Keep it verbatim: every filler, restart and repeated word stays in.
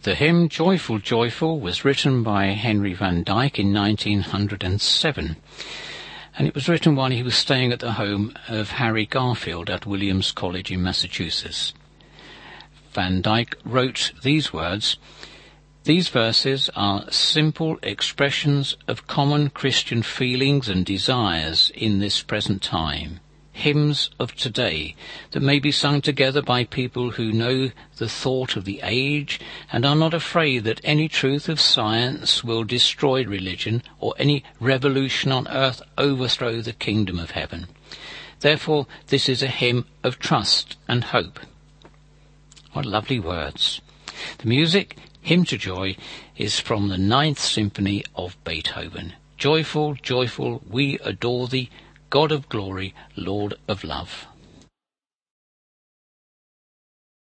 The hymn Joyful, Joyful was written by Henry van Dyke in nineteen oh seven, and it was written while he was staying at the home of Harry Garfield at Williams College in Massachusetts. Van Dyke wrote these words: "These verses are simple expressions of common Christian feelings and desires in this present time, hymns of today that may be sung together by people who know the thought of the age and are not afraid that any truth of science will destroy religion or any revolution on earth overthrow the kingdom of heaven. Therefore, this is a hymn of trust and hope." What lovely words. The music, Hymn to Joy, is from the Ninth Symphony of Beethoven. Joyful, joyful, we adore thee, God of glory, Lord of love.